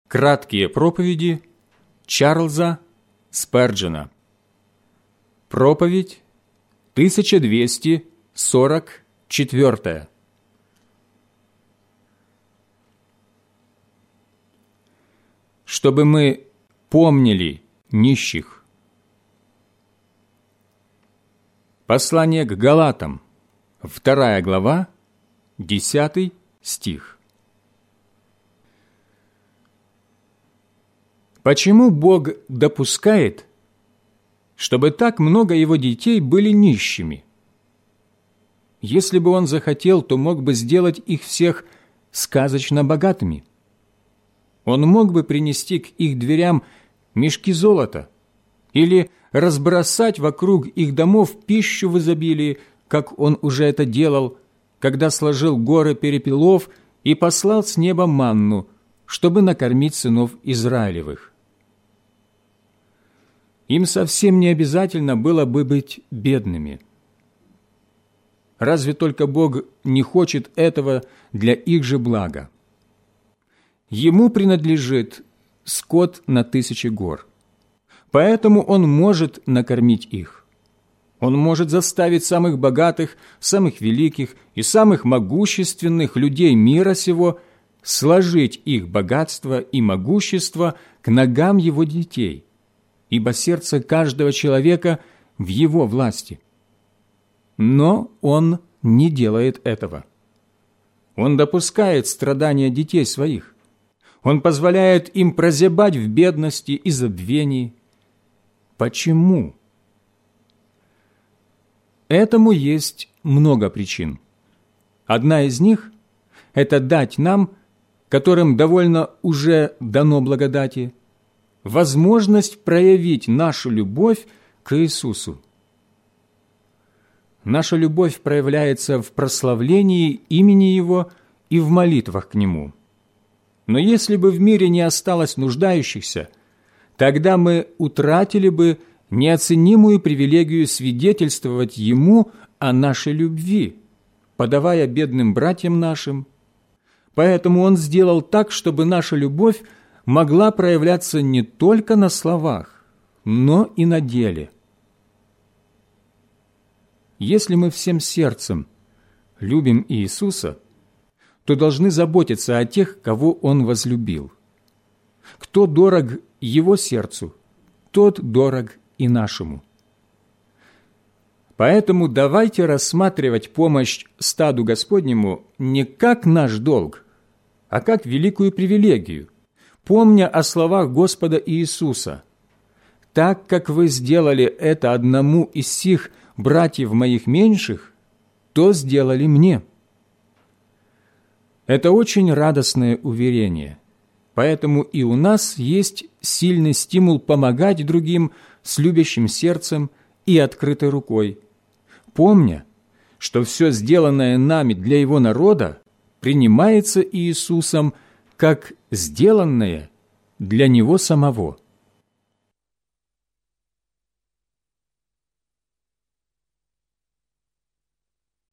Краткие проповеди Чарльза Сперджена. Проповедь 1244. Чтобы мы помнили нищих. Послание к Галатам, 2 глава, 10 стих. Почему Бог допускает, чтобы так много Его детей были нищими? Если бы Он захотел, то мог бы сделать их всех сказочно богатыми. Он мог бы принести к их дверям мешки золота или разбросать вокруг их домов пищу в изобилии, как Он уже это делал, когда сложил горы перепелов и послал с неба манну, чтобы накормить сынов Израилевых. Им совсем не обязательно было бы быть бедными. Разве только Бог не хочет этого для их же блага? Ему принадлежит скот на 1000 гор, поэтому Он может накормить их. Он может заставить самых богатых, самых великих и самых могущественных людей мира сего сложить их богатство и могущество к ногам Его детей, ибо сердце каждого человека в Его власти. Но Он не делает этого. Он допускает страдания детей своих. Он позволяет им прозябать в бедности и забвении. Почему? Этому есть много причин. Одна из них – это дать нам, которым довольно уже дано благодати, возможность проявить нашу любовь к Иисусу. Наша любовь проявляется в прославлении имени Его и в молитвах к Нему. Но если бы в мире не осталось нуждающихся, тогда мы утратили бы неоценимую привилегию свидетельствовать Ему о нашей любви, подавая бедным братьям нашим. Поэтому Он сделал так, чтобы наша любовь могла проявляться не только на словах, но и на деле. Если мы всем сердцем любим Иисуса, то должны заботиться о тех, кого Он возлюбил. Кто дорог Его сердцу, тот дорог и нашему. Поэтому давайте рассматривать помощь стаду Господнему не как наш долг, а как великую привилегию, помня о словах Господа Иисуса: «Так как вы сделали это одному из сих братьев моих меньших, то сделали мне». Это очень радостное уверение, поэтому и у нас есть сильный стимул помогать другим с любящим сердцем и открытой рукой, помня, что все сделанное нами для Его народа принимается Иисусом как сделанное для Него самого.